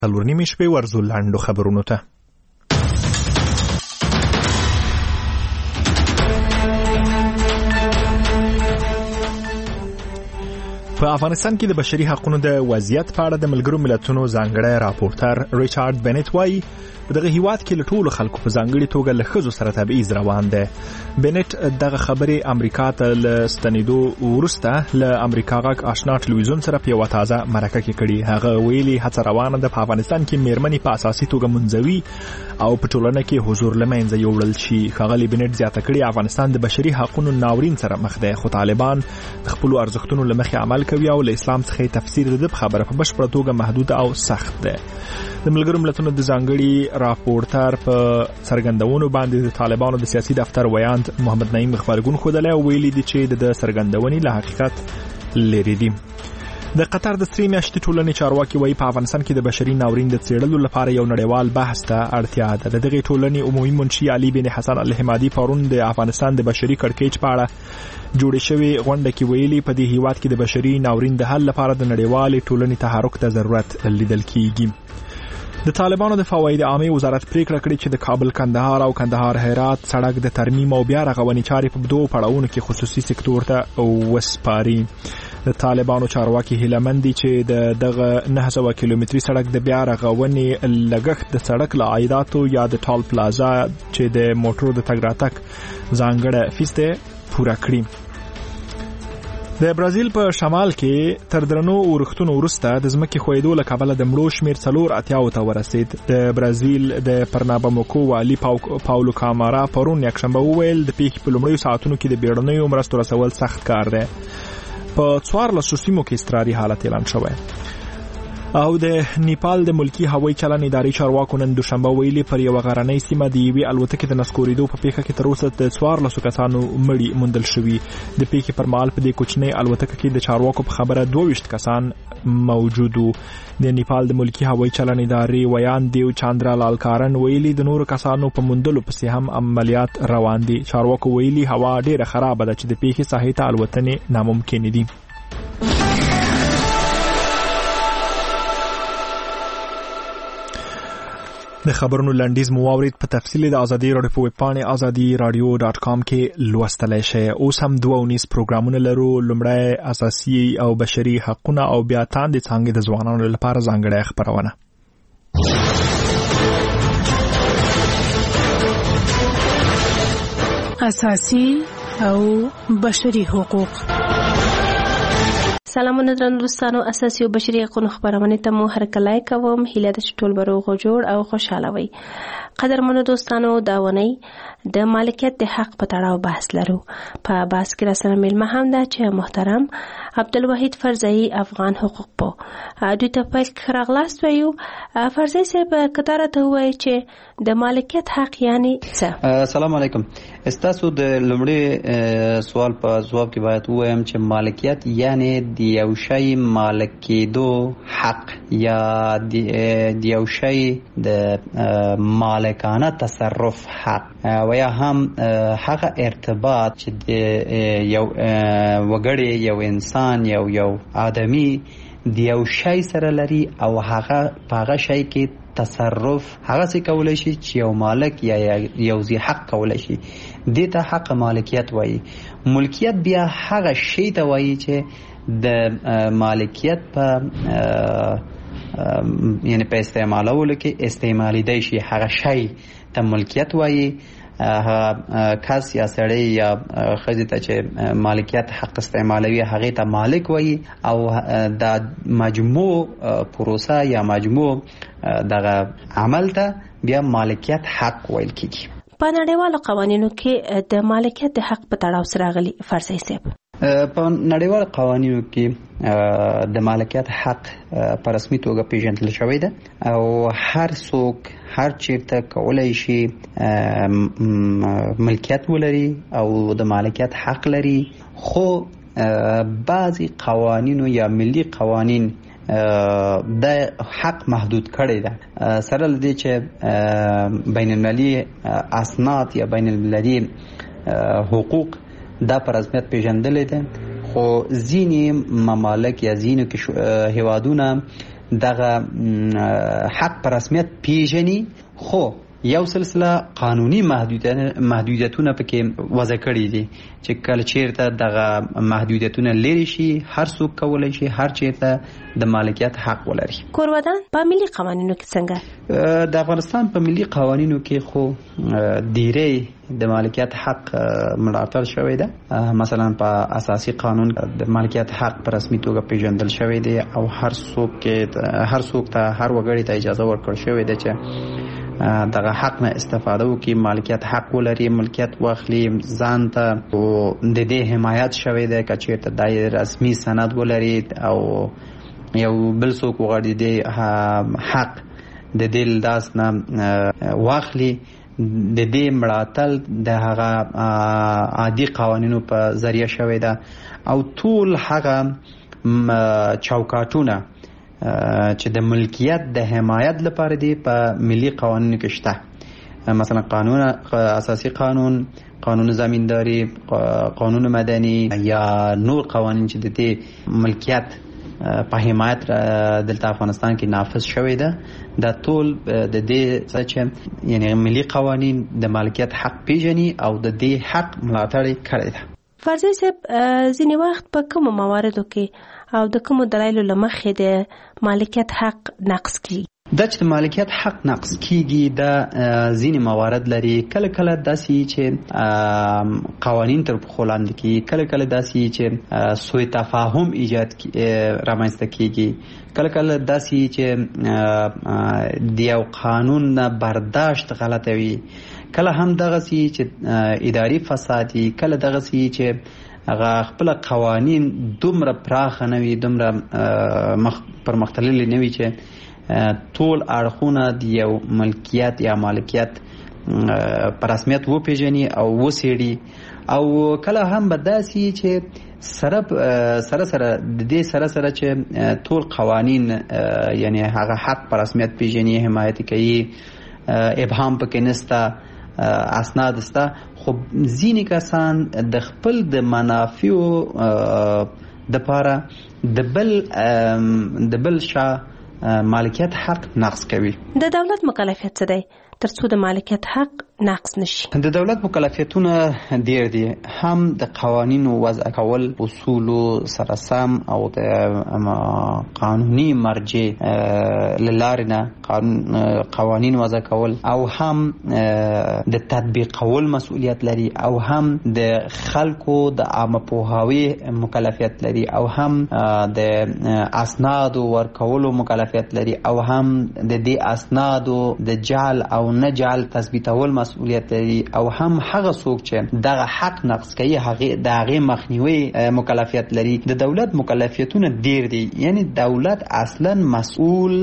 څلورنیمې شپې ورزو لاندو خبرونو ته. په افغانستان کې د بشري حقوقو د وضعیت په اړه د ملګرو ملتونو ځانګړی راپورټر ریچارډ بنټ وایي په دغه هیواد کې له ټولو خلکو په ځانګړي توګه له ښځو سره تبعیض روان دی. بنټ دغه خبرې امریکا ته له ستنېدو وروسته له امریکا غږ آشنا ټلویزیون سره په یوه تازه مرکه کې کړي. هغه ویلي هڅه روانه ده په افغانستان کې میرمنې په اساسي توګه منځوي او په ټولنه کې حضور له منځه یوړل شي. ښاغلي بنټ زیاته کړي افغانستان د بشري حقوقو ناورین سره مخ دی، خو طالبان د خپلو ارزښتونو له مخې عمل کوي او له اسلام څخه تفسیر د خبره په بشپړه توګه محدود او سخت ده. د ملګرو ملتونو د ځانګړي راپورټر په څرګندونو باندې د طالبانو د سیاسي دفتر ویاند محمد نعیم غبرګون ښودلی او ویلي دي چې د څرګندونې له حقیقت لري دي. د قطر د سری میاشتې ټولنې چارواکي وایي په افغانستان کې د بشري ناورین د څېړلو لپاره یو نړیوال بحث ته اړتیا ده. د دغې ټولنې عمومي منشي علي بن حسن الحمادي پرون د افغانستان د بشري کړکېچ په اړه جوړې شوې غونډه کې ویلي په دې هیواد کې د بشري ناورین د حل لپاره د نړیوالې ټولنې تحرک ته ضرورت لیدل کیږي. د طالبانو د فواید عامه وزارت پریکړه کړې چې د کابل کندهار او کندهار هرات سړک د ترمیم او بیا رغونې چارې په دوه پړاوونو کې خصوصي سکتور ته وسپاري. د طالبانو چارواکي هیله مند دي چې دغه 900 کیلومتري سړک د بیا رغونې لګښت د سړک له عایداتو یا د ټال پلازا چې د موټرو د تګ راتګ ځانګړی فیس ته پوره کړي. د برازیل په شمال کې تر درنو اورښتونو وروسته د ځمکې ښویېدو له کبله د مړو شمېر 480 ته ورسېد. د برازیل د پرناباموکو والي پاولو کامارا پرون یکشنبه وویل د پیښې په لومړیو ساعتونو کې د بیړنیو مرستو رسول سخت کار دی. په 14 سیمو کې اضطراري حالت اعلان شوی. او د نیپال د ملکی هوایي چلن اداري چارواکو نن دوشنبه ویلي پر یو غرنۍ سیمه د یوې الوتکې د نسکورېدو په پیښه کې تر اوسه د 14 کسانو مړي موندل شوي. د پیښې پر مهال په دې کوچنۍ الوتکه کې د چارواکو په خبره 22 کسان موجود وو. د نیپال د ملکی هوایي چلن اداري ویان دیو چاندرا لال کارن ویلي د نورو کسانو په موندلو پسې هم عملیات روان دي. چارواکو ویلي هوا ډیره خرابه ده چې د پیښې ساحې ته الوتنې ناممکن دي. د خبرونو لنډیز مو واورید. په تفصیل د ازادي راډیو په ویب پاڼې azadi.radio.com کې لوستلی شئ. اوس هم 2 پروګرامونه لرو. لومړی اساسي او بشري حقوقونه او بیا تاندې څانګې د ځوانانو لپاره ځانګړې خبرونه. اساسي او بشري حقوق. سلامونه درنو دوستانو، اساسي او بشري حقوقو خبرونه ته مو هرکلی کوم. هیله ده چې ټول به روغ جوړ او خوشاله وي. قدرمنو دوستانو، دا ونی د مالکیت د حق په تړاو بحث لرو. په بحث کې راسره مېلمه هم ده چې محترم عبدالوحید فرزئی افغان حقوق پو. دوی ته په راغلاست وایو. فرزئی صاحب کتاره ته وایي چې د مالکیت حق یعنی څه؟ السلام علیکم. استاسو د لومړي سوال په جواب کې باید وایم چې مالکیت یعنی د یو شی مالک کېدو حق یا د یو شی د مالکانه تصرف حق و یا هم هغه ارتباط چې د یو وګړي، یو انسان، یو آدمی د یو شی سره لري او هغه په هغه شی کې تصرف هغه څه کولای شي چې یو مالک یا یو ذی حق کولای شي. دې ته حق مالکیت وایي. ملکیت بیا هغه شی ته وایي چې د مالکیت په یعنی په استعمالولو کې استعمالي دی شي. هغه شی ته ملکیت وایي. کس یا سړی یا ښځې ته چې مالکیت حق استعمالوي هغې ته مالک وایي. او دا مجموع پروسه یا مجموع دغه عمل ته بیا مالکیت حق ویل کېږي. په نړیوالو قوانینو کې د مالکیت د حق په تړاو سره راغلي فرزئی صاحب. په نړیوال قوانینو کې د مالکیت حق په رسمي توګه پیژندل شوی ده او هر څوک هر چیرته کولای شي ملکیت ولري او د مالکیت حق لري. خو بعضی قوانینو یا ملي قوانین د حق محدود کړی ده سره لدی چې بین المللي اسناد یا بین المللي حقوق دا پر رسمیت پیژندل دي. خو ځینې ممالک یا ځینې هیوادونه دغه حق په رسمیت پیژني، خو یو سلسله قانوني محدودیتونه پکې وضع کړي دي چې کله چیرته دغه محدودیتونه لري شي هر څوک کولای شي هر چیرته د مالکیت حق ولري. کورودان په ملي قوانینو کې څنګه؟ د افغانستان په ملي قوانینو کې خو ډیری د مالکیت حق ملاتړ شوی ده. مثلا په اساسي قانون د مالکیت حق په رسمي توګه پیژندل شوی دی او هر څوک ته هر وګړي ته اجازه ورکړل شوې ده چې دغه حق نه استفاده وکړي، مالکیت حق ولري، ملکیت واخلي، ځان ته او د دې حمایت شوی دی که چیرته د رسمي سند ولري او یو بل څوک وغواړي د حق د دې لاس نه واخلي، د دې ملاتړ د هغه عادي قوانینو په ذریعه شوی ده او ټول هغه چوکاټونه چې د ملکیت د حمایت لپاره دی په ملي قوانینو کې شته. مثلا قانون اساسی قانون زمینداری، قانون مدني یا نور قوانین چې د دې ملکیت په حمایت دلته افغانستان کې نافذ شوی ده، دا ټول د دې چې یعنی ملي قوانین د مالکیت حق پیژني او د دې حق ملاتړ کړی ده. فرضي صاحب ځینې وخت په کومو مواردو کې او د کومو دلایلو له مخې د مالکیت حق نقض کیږي؟ دا چې د مالکیت حق نقض کیږي دا ځینې موارد لري. کله کله داسې چې قوانین تر پښو لاندې کیږي، کله کله داسې چې سوء تفاهم ایجاد رامنځته کیږي، کله کله داسې چې د یو قانون نه برداشت غلطه وي، کله هم دغسې چې اداري فساد وي، کله دغسې چې هغه خپل قوانین دومره پراخه نه وي، دومره پرمختللي نه وي چې ټول اړخونه د یو ملکیت یا مالکیت په رسمیت وپیژني او وڅېړي، او کله هم به داسې چې سره د دې سره چې ټول قوانین یعنی هغه حق په رسمیت پیژني، حمایت کوي، ابهام پکې نسته، اسناد سته، خو ځینې کسان د خپل د منافعو د پاره د بل شا مالکیت حق نقض کوي. د دولت مکلفیت څه دی ترڅو د مالکیت حق نقض نشي؟ د دولت مکلفیتونه ډیر دي، هم د قوانینو وضع کول، اصولو سره سم او د قانوني مرجع للارې نه قوانین وضع کول، او هم د تطبیقول مسؤلیت لري، او هم د خلکو د عامه پوهاوی مکلفیت لري، او هم د اسنادو ورکولو مکلفیت لري، او هم د دې اسنادو د جعل او نه جعل تثبیتول مسؤلیت لري، او هم هغه څوک چې دغه حق نقض کوي د هغې مخنیوي مکلفیت لري. د دولت مکلفیتونه ډیر دي، یعنی دولت اصلا مسئول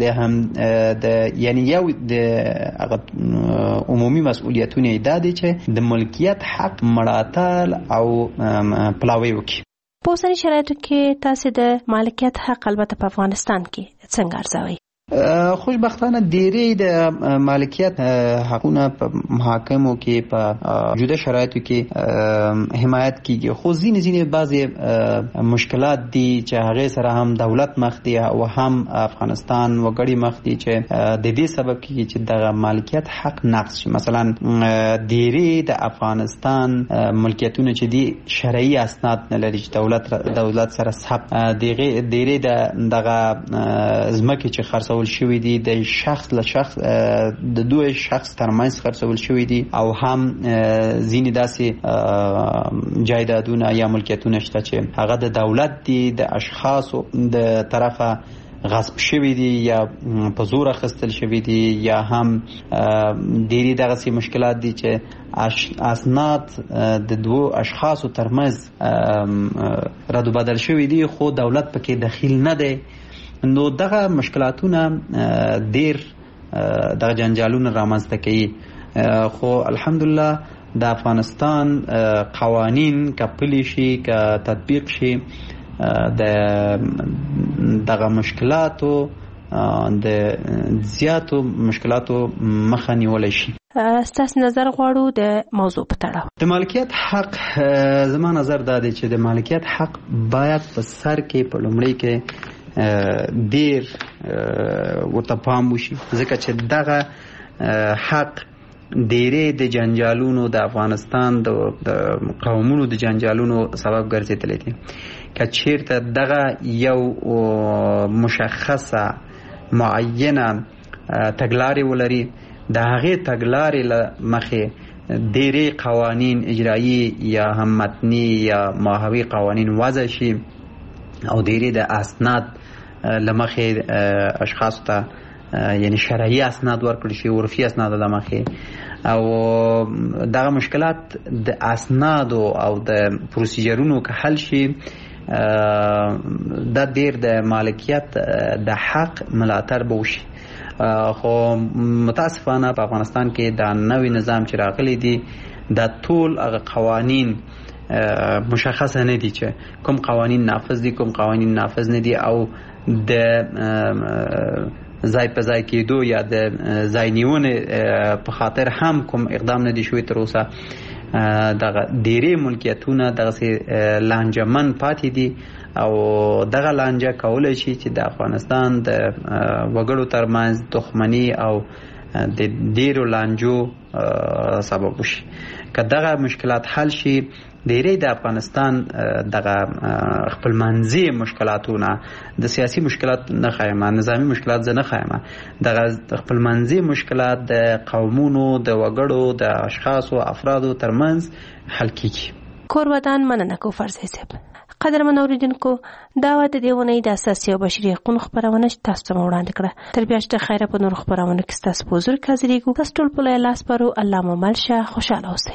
یعنی یو د عمومي مسؤلیتونه دا دي چې د ملکیت حق ملاتړ او پلاوی وکړي. په اوسني شرایطو کې تاسو د مالکیت حق البته په افغانستان کې څنګه ارزوئ؟ خوشبختانه ډیری د مالکیت حقونه په محاکمو کې په جدا شرایطو کې حمایت کیږي، خو ځینې بعضې مشکلات دي چې هغې سره هم دولت مخ دی او هم افغانستان وګړي مخ دي چې د دې سبب کیږي چې دغه مالکیت حق نقض شي. مثلا ډیری د افغانستان ملکیتونه چې دي شرعي اسناد نه لري چې دولت سره ثبت، ډیری دغه ځمکې چې خرڅول شوی دي د شخص له شخص د دوه شخص ترمنځ خرڅول شوی دي، او هم ځینې داسې جایدادونه یا ملکیتونه شته چې هغه د دولت دي، د اشخاصو د طرفه غصب شوی دي یا په زور اخیستل شوی دي، یا هم ډیری دغسې مشکلات دي چې اسناد د دوه اشخاصو ترمنځ رد و بدل شوی دي خو دولت پکې دخیل نه دی. نو دغه مشکلاتونه ډیر دغه جنجالونه رامنځته کوي، خو الحمدلله د افغانستان قوانین که پلي شي که تطبیق شي دغه مشکلاتو د زیاتو مشکلاتو مخه نیولی شي. ستاسو نظر غواړو د موضوع په تړاو. د مالکیت حق زما نظر دا دی چې د مالکیت حق باید په سر کې په لومړي کې ډیر ورته پام وشي، ځکه چې دغه حق ډیرې د جنجالونو د افغانستان د قومونو د جنجالونو سبب ګرځېدلی دی. که چیرته دغه یو مشخصه معینه تګلارې ولري، د هغې تګلارې له مخې ډیرې قوانین اجرایي یا هم متني یا ماهوي قوانین وضع شي او ډیرې د اسناد له مخې اشخاصو ته یعنی شرعي اسناد ورکړل شي، عرفي اسناد له مخې، او دغه مشکلات د اسنادو او د پروسیجرونو که حل شي، دا ډیر د مالکیت د حق ملاتړ به وشي. خو متاسفانه په افغانستان کې دا نوی نظام چې راغلی دی، دا ټول هغه قوانین مشخصه نه دي چې کوم قوانین نافذ دي، کوم قوانین نافذ نه دي، او د ځای په ځای کېدو یا د ځای نیونې په خاطر هم کوم اقدام نه دي شوی تر اوسه. دغه ډیرې ملکیتونه دغسې لانجمن پاتې دي او دغه لانجه کولی شي چې د افغانستان د وګړو ترمنځ دښمني او د ډیرو لانجو سبب وشي. که دغه مشکلات حل شي، ډیری د افغانستان دغه خپلمنځي مشکلاتونه، د سیاسي مشکلات نه خایم، نظامی مشکلات زه نه خایم، دغه خپلمنځي مشکلات د قومونو، د وګړو، د اشخاصو، افرادو ترمنځ حل کیږي. کورودان مننه کو فرض حساب. قدرمن اوریدونکو، دا و د دې ونې د اساسي او بشري حقوقو خبرونه چې تاسو ته وړاندې کړه. تر بیا چې خیره په نور خبرونه کې تاسو په حضور کې حاضرېږو. تاسو ټول په لاس پرو الله مو ملشه، خوشاله اوسئ.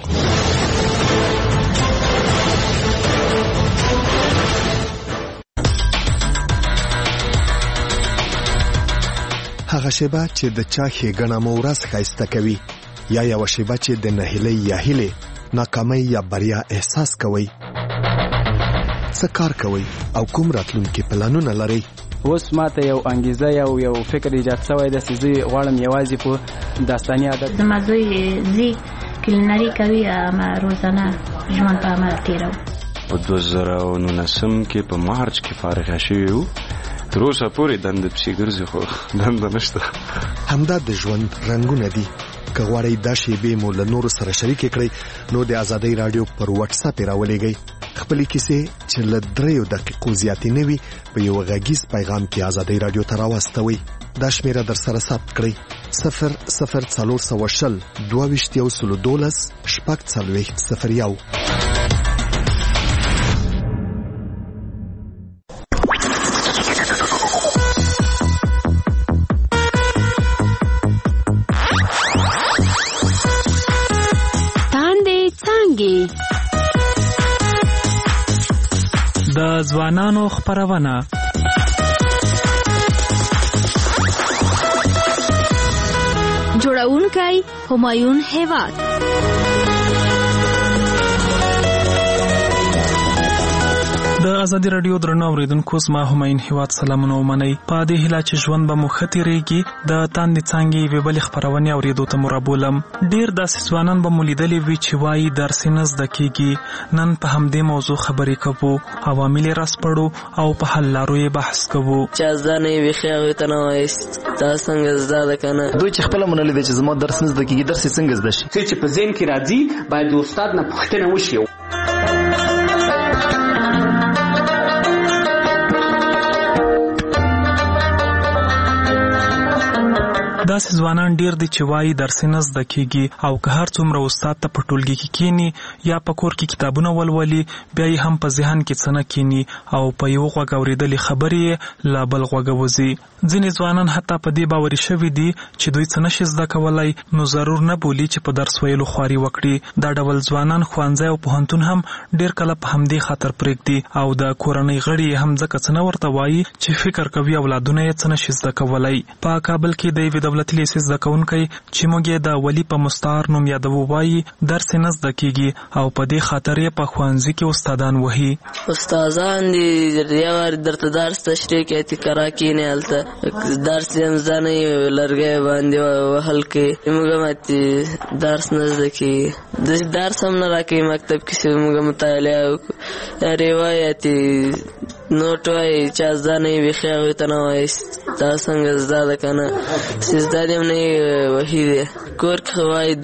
هغه شیبه چې د چا ښېګڼه مو ورځ ښایسته کوي، یا یوه شیبه چې د نهیلۍ یا هیلې، ناکامۍ یا بریا احساس کوئ. څه کار کوئ او کوم راتلونکي پلانونه لرئ؟ اوس ماته یو انګیزه یو فکر ایجاد شوی دی چې زه غواړم یوازې په داستاني عادت زما زوی زی کلینري کوي، اما روزانه ژوند په عمل تېروو. په 2019 کې په مارچ کې فارغ شوی وو. تر اوسه پورې دنده پسې ګرځي، خو دنده نشته. همدا د ژوند رنګونه دي. که غواړئ دا شیبې مو له نورو سره شریکې کړئ، نو د ازادۍ راډیو پر واتساپ یې راولېږئ. خپلې کیسې چې له 3 دقیقو زیاتې نه وي په یو غږیز پیغام کې ازادۍ راډیو ته راواستوئ. دا شمیره در سره ثبت کړئ: 00420 22 012 د ځوانانو خبرونه. جوړونکی همایون هیواد. د ازادي رادیو درنو اوریدونکو، زما همایون هیواد سلامونه ومنئ. په دې هیله چې ژوند به مو ښه تېرېږي، د تاندې څانګې یوې بلې خپرونې اورېدو ته مو رابولم. ډېر داسې ځوانان به مو لیدلي وي چې وایي درس یې نه زده کېږي. نن په همدې موضوع خبرې کوو، عوامل یې راسپړو او په حل لارو یې بحث کوو. چې زده نه یې بیخي هغوی ته نه وایست دا څنګه زده ده که نه. دوی چې خپله منلې ده چې زما درس نه زده کېږي، درس یې څنګه زده شي؟ چې په ذهن کې راځي باید د استاد نه پوښتنه وشي. داسې ځوانان ډیر دي چې وایي درس نه زده کېږي، او که هر څومره استاد ته په ټولګي کې کینی یا په کور کې کتابونه ولولي، بیا یې هم په ذهن کې څه نه کینی او په یو غوږ اورېدلې خبرې یې له بل غوږه وځي. ځینې ځوانان حتی په دې باوري شوي دي چې دوی څه نشي زده کولی، نو ضرور نه بولي چې په درس ویلو خواري وکړي. دا ډول ځوانان ښوونځی او پوهنتون هم ډیر کله په همدې خاطر پرېږدي، او د کورنۍ غړي هم ځکه څه نه ورته وایي چې فکر کوي اولادونه یې څه نشي زده کولی. په کابل کې د یوې دولتي لیسې زده کوونکی چې موږ یې د ولی په مستعار نوم یادوو وایي درس نه زده کېږي او په دې خاطر یې په ښوونځي کې استادان وهي. استادان دي یو درته درس تشریح کوي، تکرار کینې هلته درس یې هم زده نه یې لرګی باندې وهل کوي. موږ هم درس نه زده کېږي، درس هم نه راکوي مکتب کې چې موږ مطالعه وکړو. روایتي نوټ وایي چا زده نه وي بیخي هغوی ته نه وایي دا څنګه زده ده که نه چې زده دې هم نه وي وحي دی کور کې خو وایي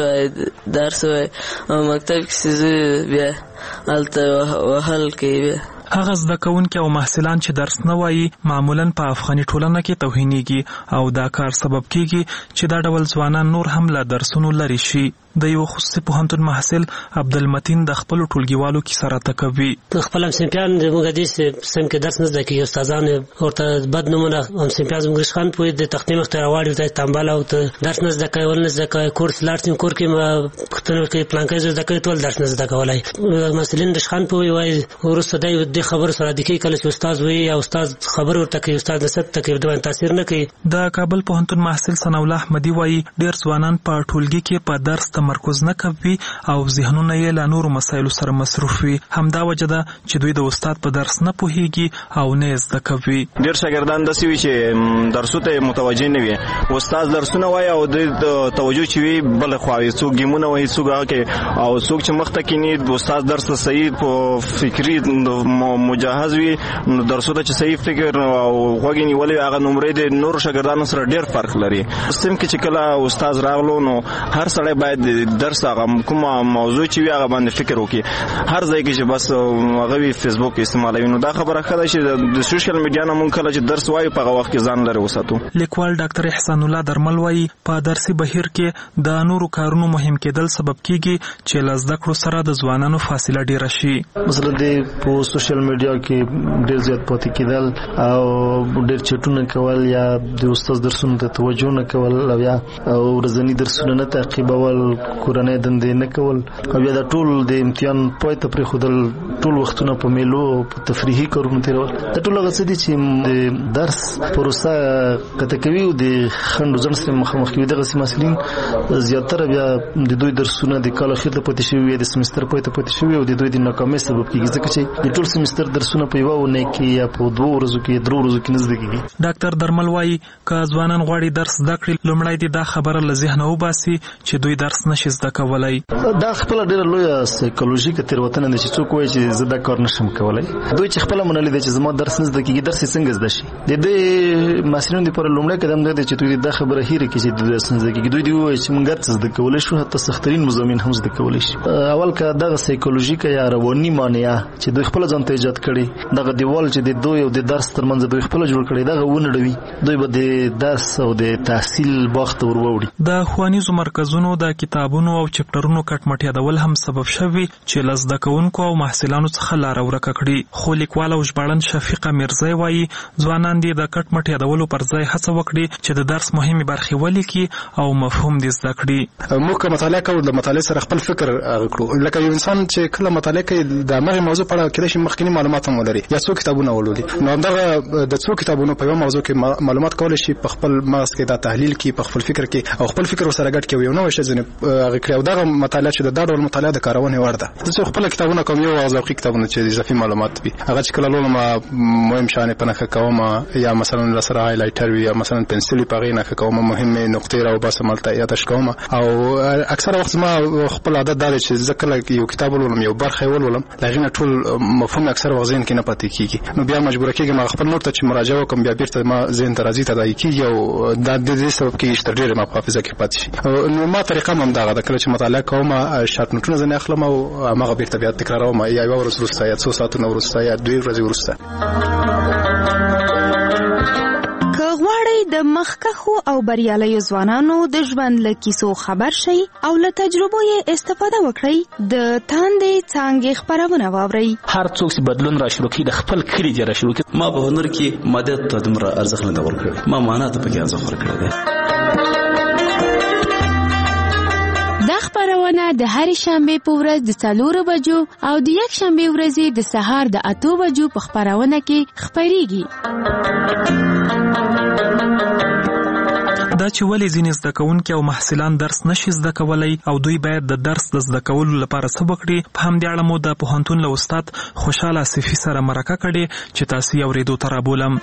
درس وایي او مکتب کې چې زه بیا هلته وهل کوي بیا هغه زده کوونکي او محصلان چې درس نه وایي معمولا په افغاني ټولنه کې توهینېږي او دا کار سبب کیږي چې دا ډول ځوانان نور هم له درسونو لرې شي. د یو خصوصي پوهنتون محصل عبدالمتین د خپلو ټولګیوالو کیسه راته کوي. خپل همصنفیان زموږ دې سم کې درس نه زده کوي، استادان ورته بد نومونه همصنفیان زموږ خان پوهې د تختې مخ ته راواړي ته تنبل او ته درس نه زده کوي ول نه زده کوي کورس لاړ کور کې پوښتنه کوي پلانکې زده کوي ټول درس نه زده کولای. مسلین د خان پوهې وایي ورسته د خبر سره د کې کله چې استاد وایي او استاد خبر ورته کوي استاد نسب ته کوي د تاثیر نه کوي. د کابل پوهنتون محصل ثنا الله احمدي وایي ډېر ځوانان په ټولګي کې په درس تمرکز نه کوي او ذهنونه یې له نورو مسایلو سره مصروف وي. همدا وجه ده چې دوی د استاد په درس نه پوهیږي او نه زده کوي. ډېر شاګردان داسې وي چې درسو ته متوجه نه وي، استاد درسونه وایي او د توجه چې وي بل خوا وي، څوک ګیمونه وایي څوک هغه کې او څوک چې مخ ته کینی استاد درس ته صحیح په فکري مجهز وي نو درسو ته چې صحیح فکر او غوږ نیولې هغه نمرې د نور شاګردانو سره ډېر فرق لري. سم کې چې کله استاد راغلو نو هر سړی باید درس هغه کومه موضوع چې وي هغه باندې فکر وکړي. هر ځای کې چې بس هغه وي فیسبوک استعمالوي نو دا خبره ښه ده چې د سوشل میډیا نه مونږ کله چې درس وایو په هغه وخت کې ځان لرې وساتو. لیکوال ډاکټر احسان الله درمل وایي په درسي بهیر کې د نورو کارونو مهم کېدل سبب کیږي چې له زده کړو سره د ځوانانو فاصله ډېره شي. مثلا د په سوشل میډیا کې ډېر زیات پاتې کېدل او ډېر چټونه کول یا د استاد درسونو ته توجه نه کول او یا ورځني درسونه نه تعقیبول، کورنۍ دندې نه کول او یا د ټول د امتحان پای ته پرېښودل، ټول وختونه په میلو او په تفریحي کارونو تېرول. دا ټول هغه څه دي چې د درس پروسه قطع کوي او د خنډ ځنډ سره مخامخ کوي. دغسې محصلین زیاتره بیا د دوی درسونه د کال اخر ته پاتې شوي د سمستر پای ته پاتې شوي او د دوی د ناکامۍ سبب کېږي ځکه چې د ټول سمستر درسونه په یوه اونۍ کې یا په 2 ورځو کې 3 ورځو کې نه زده کېږي. ډاکټر درمل وایي که ځوانان غواړي درس زده کړي لومړی دې دا خبره له ذهنه وباسي چې دوی درس نشي زده کولی. دا خپل ډېره لویه سایکولوژیکه تېروتنه ده چې څوک وایي چې زه دا کار نشم کولی. دوی چې خپله منلې ده چې زما درس نه زده کېږي، درس یې څنګه زده شي. د دې محصلینو دپاره لومړی قدم دا دی چې دوی دا خبره هېره کړي چې درس نه زده کېږي. دوی دې ووایي چې موږ هر څه زده کولی شو، حتی سختترین مضامین هم زده کولی شي. اول که دغه سایکولوژیکه یا رواني مانعه چې دوی خپله ځان ته ایجاد کړي، دغه دیوال چې د دوی او د درس ترمنځ دوی خپله جوړ کړي دغه ونړوي، دوی به د درس او د تحصیل باغ ته ور ووړي. د ښوونیزو مرکزونو د کتابونو او چپټرونو کټمټ یادول هم سبب شوي چې له زده کوونکو او محصلانو څخه لاره ورکه کړي. خو لیکوال او ژباړن شفیقه میرزی وایي ځوانان دې د کټمټ یادولو پر ځای هڅه وکړي چې د درس مهمې برخې ولیکي او مفهوم دې زده کړي. موږ که مطالعه کوو د مطالعې سره خپل فکر کړو، لکه یو انسان چې کله مطالعه کوي د همغې موضوع په اړه کېدای شي مخکیني معلومات هم ولري یا څو کتابونه ولولي. نو همدغه د څو کتابونو په یوه موضوع کې معلومات کولی شي په خپل مغز کې دا تحلیل کړي، په خپل فکر کې او خپل فکر ورسره ګډ کړي او یو نوی شی ځینې هغه کړي. او دغه مطالعه چې دا ډول مطالعه د کارونې وړ ده. زه چې خپله کتابونه کوم یو ذوقي کتابونه چې اضافي معلومات وي هغه چې کله لولم مهم شیان په نښه کوم یا مثلا راسره هایلایټر وي یا مثلا پنسل په هغې نښه کوم، مهمې نقطې راوباسم هلته یادداشت کوم. او اکثره وخت زما خپل عادت دا دی چې زه کله یو کتاب ولولم یو برخه یې ولولم له هغې نه ټول مفهوم اکثره وخت ذهن کې نه پاتې کېږي. نو بیا مجبوره کېږم هغه خپل نور ته چې مراجعه وکړم بیا بېرته ما ذهن ته راځي تداعي کېږي او دا د دې سبب کېږي چې تر ډېرې ما په حافظه کې پاتې شي. نو ما طریقه هم همدغه ده، کله چې مطالعه کوم شارټ نوټونه ځینې اخلم او هماغه بېرته بیا تکراروم یا یوه ورځ وروسته یا 2 ساعتونه وروسته یا 2 ورځې وروسته. که غواړئ د مخکښو او بریالیو ځوانانو د ژوند له کیسو خبر شئ او له تجربو یې استفاده وکړئ، د تاندې څانګې خپرونه واورئ. هر څوک چې بدلون را شروع کړي د خپل کلي دې را شروع کړي. ما په هنر کې مادیت ته دومره ارزښت نه دی ورکړی، ما معنا ته پکې ارزښت ورکړی دی. دا خپرونه د هرې شنبې په ورځ د 4 بجو او د یک شنبې ورځې د سهار د 8 بجو په خپرونه کې خپریږي. دا چې ولې ځینې زده کوونکي او محصلان درس نشي زده کولی او دوی باید د درس د زده کولو لپاره څه وکړي، په همدې اړه مو د پوهنتون له استاد خوشحال آصفي سره مرکه کړې چې تاسو یې اورېدو ته رابولم.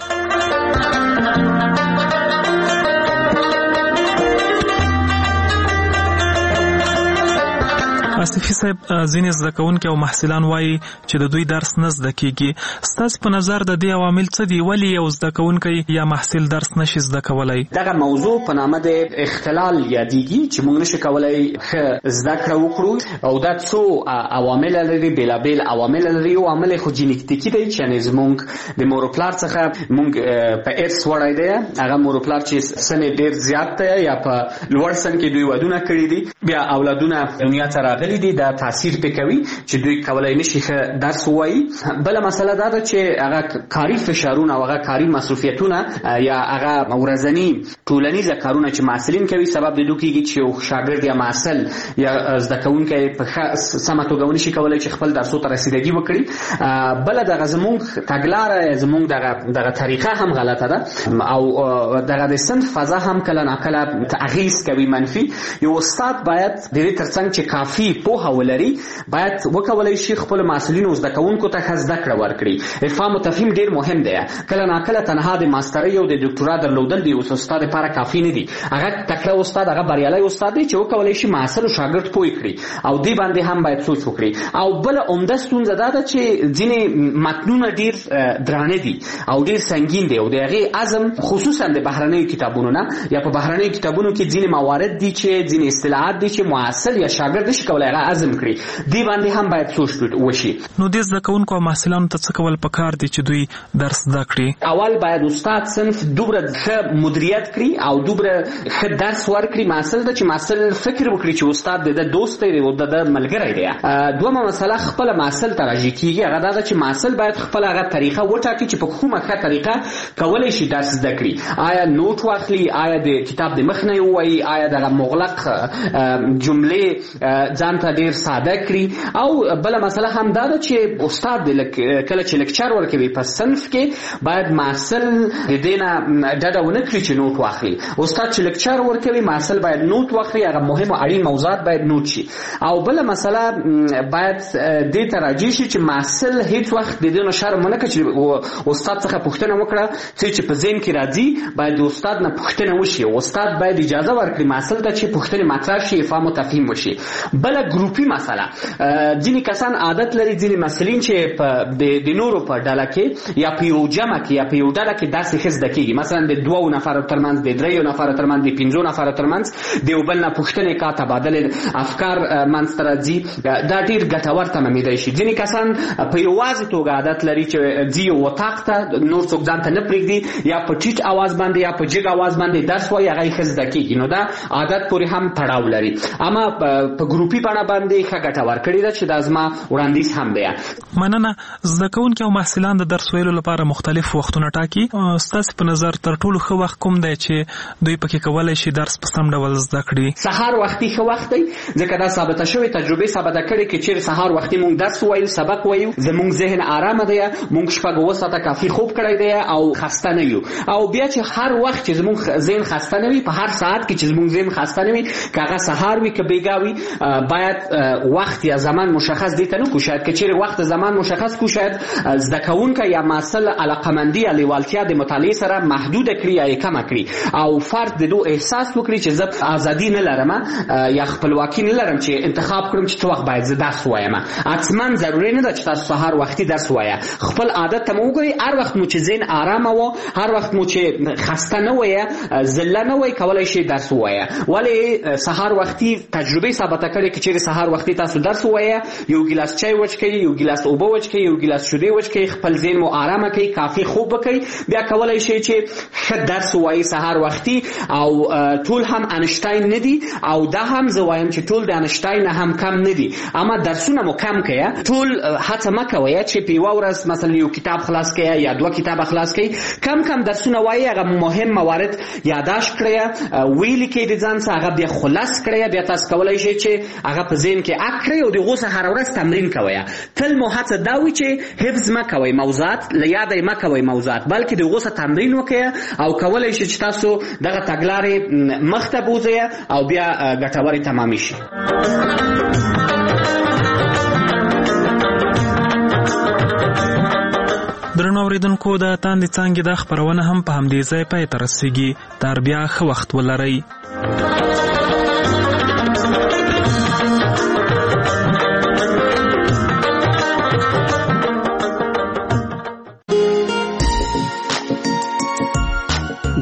آصفي صاحب ځینې زده کوونکي او محصلان وایي چې د دوی درس نه زده کیږي. ستاسو په نظر د دې عوامل څه دي؟ ولې یو زده کوونکی یا محصل درس نشي زده کولای؟ دغه موضوع په نامه د اختلال یادېږي چې موږ نشو کولای ښه زده کړه وکړو او دا څو عوامل لري، بېلابېل عوامل لري. یو عامل خو جینیټیکي دی چې زموږ د مور او پلار څخه موږ په ارث وړی دی. هغه مور او پلار چې سن ډېر زیات دی یا په لوړ سن کې دوی ودونه کړي دي، بیا اولادونه دنیا ته راغلي دي، دا تاثیر پې کوي چې دوی کولای نشي ښه درس ووایي. بله مسله دا ده چې هغه کاري فشارونه او هغه کاري مصروفیتونه یا هغه ورځني ټولنیزه کارونه چې محصلین کوي سبب د دوی کېږي چې یو شاګرد یا محصل یا زده کوونکی په سمه توګه ونشي کولی چې خپل درسو ته رسیدګي وکړي. بله دغه زموږ تګلاره، زموږ دغه طریقه هم غلطه ده او دغه د صنف فضا هم کله ناکله اغېز کوي منفي. یو استاد باید د دې ترڅنګ چې کافي پوهه ولري باید وکولی شي خپل محصلینو زده کوونکو ته ښه زده کړه ورکړي. افهام او تفهیم ډېر مهم دی. کله ناکله تنها د ماسترۍ او د ډاکټرا درلودل د یو استاد لپاره کافي نه دي. هغه تکړه استاد، هغه بریالی استاد دی چې وکولی شي محصل او شاګرد پوه کړي او دې باندې هم باید سوچ وکړي. او بله عمده ستونزه دا ده چې ځینې متنونه ډېر درانه دي او ډېر سنګین دي او د هغې عزم خصوصا د بهرنیو کتابونو نه یا په بهرنیو کتابونو کې ځینې موارد دي چې ځینې اصطلاحات دي چې محصل یا شاګرد نشي کولی هغه عزم کړي. دې باندې هم باید سوچ وشي. نو دې زده کوونکو او محصلانو ته څه کول پکار دي چې دوی درس زده کړي؟ اول باید استاد صنف دومره ښه مدیریت کړي او دومره ښه درس ورکړي محصل ته چې محصل فکر وکړي چې استاد د دوست دی او د ملګری دی. دومره مسله خپله محصل ته راجع کېږي، هغه دا ده چې محصل باید خپل هغه طریقه وټاکي چې په کومه ښه طریقه کولی شي درس زده کړي. آیا نوټ واخلي، آیا د کتاب د مخ نه یې ووایي، آیا دغه مغلق جملې ځان ته ډېر ساده کړي. او بله مسله هم دا ده چې استاد کله چې لکچر ورکوي په صنف کې باید محصل د دې نه ډډه ونه کړي چې نوټ واخلي. استاد چې لکچر ورکوي محصل باید نوټ واخلي، هغه مهم او اړین موضوعات باید نوټ شي. او بله مسله باید دې ته راجع شي چې محصل هیڅ وخت د دې نه شرم ونه کړي چې استاد څخه پوښتنه وکړه چې په ذهن کې راځي، باید د استاد نه پوښتنه وشي. استاد باید اجازه ورکړي محصل ته چې پوښتنې مطرح شي، افهام او تفهیم وشي. بله ګروپي مسله، ځینې کسان عادت لري، ځینې محصلین چې د نورو په ډله کې یا په یو جمع کې یا په یو ډله کې داسې ښه زده کېږي، مثلا د 2 نفرو ترمنځ، د 3 نفرو ترمنځ، د 5 نفرو ترمنځ د یو بل نه پوښتنې کا تبادله افکار منځته راځي. دا ډېر ګټور تمامېدی شي. ځینې کسان په یوازې توګه عادت لري چې ځي یو اتاق ته، نور څوک ځان ته نه پرېږدي، یا په ټیټ اواز باندې یا په جګ اواز باندې درس وایي، هغه یې ښه زده کېږي. نو دا عادت پورې هم تړاو لري. اما په ګروپي بڼه باندې ښه ګټه ورکړې ده چې دا زما وړاندیز هم دی. مننه. زده کوونکي او محصلان د درس ویلو لپاره مختلف وختونه ټاکي. ستاسو په نظر تر ټولو ښه وخت کوم دی چې دوی پکې کولی شي درس په سم ډول زده کړي؟ سهار وختي ښه وخت دی، ځکه دا ثابته شوې تجربې ثابته کړې چې چیرې سهار وختي موږ درس ووایو، سبق وایو، زموږ ذهن آرامه دی، موږ شپږ اووه ساعته کافي خوب کړی دی او خسته نه یو. او بیا چې هر وخت چې زموږ ذهن خسته نه وي، په هر ساعت کې چې زموږ ذهن خسته نه وي، که هغه سهار وي که بیګا وي، باید وخت یا زمان مشخص دی ته نه کو. شاید که چیرې وخت زمان مشخص کو، شاید زده کوونکی یا محصل علاقمندي یا لیوالتیا د مطالعې سره محدوده کړي یا یې کمه کړي او فرد د دو احساس وکړي چې زه ازادي نه لرم یا خپلواکي نه لرم چې انتخاب کړم چې څه وخت باید زه درس ووایم. حتما ضروري نه ده چې تاسو سهار وختي درس ووایه. خپل عادت ته مو وګورئ، هر وخت مو چې ذهن آرامه و، هر وخت مو چې خسته نه وایه، ذله نه وایي، کولی شئ درس ووایه. ولې سهار وختي تجربې ثابته کړې چې چیرې سهار وختي تاسو درس ووایه، یو ګیلاس چای وچکئ، یو ګیلاس اوبه وچکئ، یو ګیلاس شیدې وچکئ، خپل ذهن مو آرامه کړئ، کافي خوب وکړئ، بیا کولی شئ چې ښه درس ووایي سهار وختي. او ټول هم انشتاین نه دي او دا هم زه وایم چې ټول د انشتاین هم کم نه دي، اما درسونه مو کم کړئ. ټول هڅه مه کوئ چې په یوه ورځ مثلا یو کتاب خلاص کړئ یا 2 کتابه خلاص کړئ. کم کم درسونه وایي، هغه مهم موارد یادداشت کړئ، ویلي کړئ د ځان څخه، هغه بیا خلاص کړئ. بیا تاسو کولی شئ چې هغه په ذهن کې اک کړئ او د هغو څخه هره ورځ تمرین کوئ. تل مو هڅه دا وي چې حفظ مه کوئ موضوعات، له یاده یې مه کوئ موضوعات، بلکې د هغو څخه تمرین وکړئ او کولی شئ چې تاسو دغه تګلارې مخته بوځئ او بیا ګټورې تمامې شي. درنو اوریدونکو، د تاندې څانګې دا خپرونه هم په همدې ځای پای ته رسیږي. تر بیا ښه وخت ولرئ.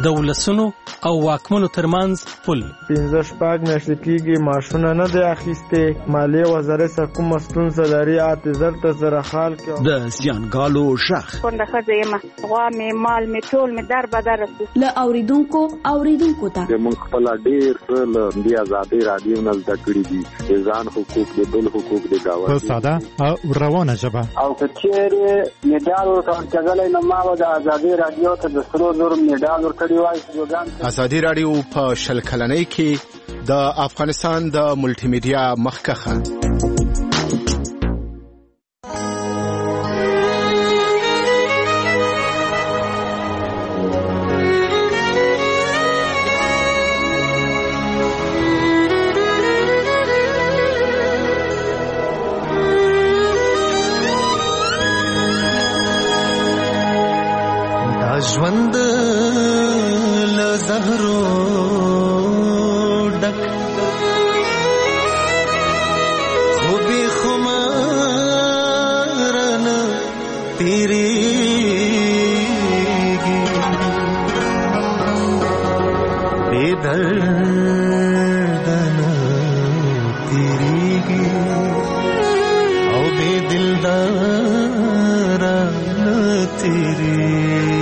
د ولسونو او واکمنو ترمنځ پل. 15 میاشتې کېږي ماشونه نه دی اخیستې. مالیې وزارت څخه کومه ستونزه لري اعتذار ته سره حال کې. د زیانګالو شخ کونډه ښځه یم، غوا مې مال مې ټول مې در بدر رسو. له اوریدونکو ته موږ خپل ډېر له دې ازادي رادیو نه زده کړي دي ځان حقوق د بل حقوق د گاوه په ساده او روانه ژبه. او کچېرې میډال ورکړلې نو ما د ازادي رادیو ته د سرو زر میډال ورکړی وای. ازادي رادیو په شل کلنۍ کې د افغانستان د ملټي میډیا مخکخه. ژوند له زهرو ډک خو بې خمار نه تېرېږي، بې درد نه تېرېږي او بې دلدار نه تېرېږي.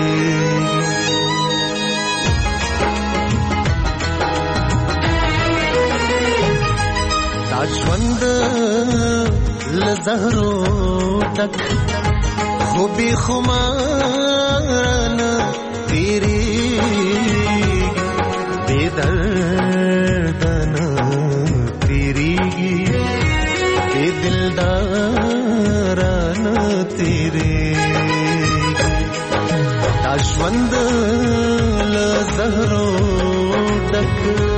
ژوند له زهرو ډک خو بې خمار نه تېرېږي، بې درد نه تېرېږي، بې دلدار نه تېرېږي. دا ژوند له زهرو ډک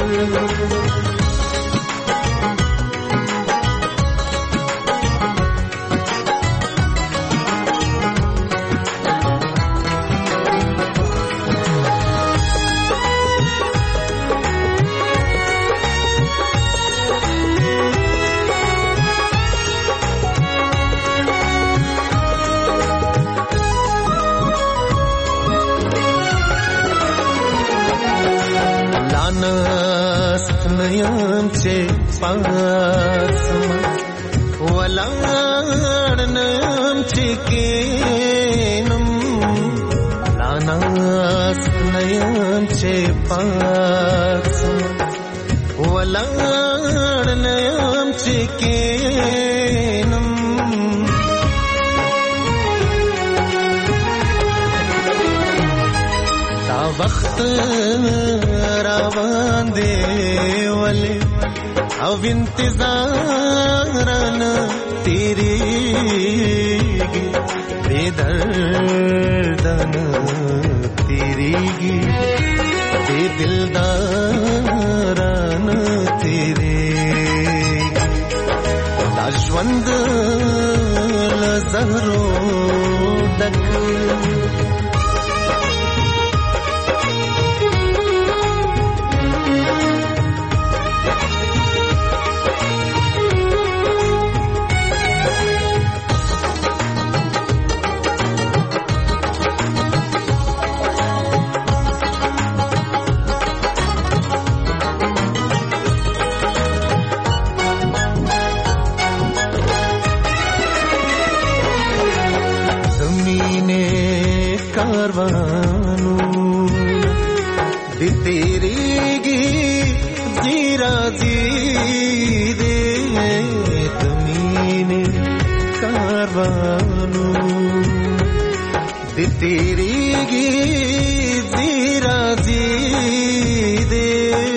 نیم چې پاسم ولاړ نیم چې کینم، لاناست نیم چې پاسم ولاړ نیم چې کینم. دا وخت روان دی ولی او انتظار نه تېرېږي، بې درد نه تېرېږي، بې دلدار نه تېرېږي. دا ژوند له زهرو ډک کاروانو دی تیریگی زیرازی دے زمین کاروانو دی تیریگی زیرازی دے.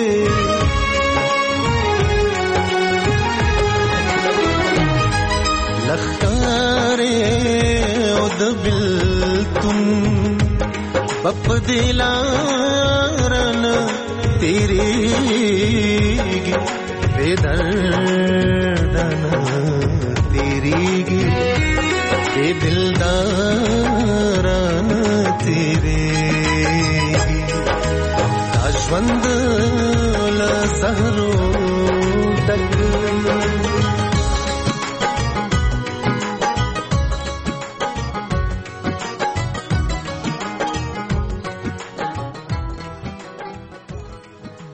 لخکارے اد بلتن بپ دلارن تیریگی، بے دردن تیریگی، بے دلدارن تیریگی. دا ژوند له زهرو ډک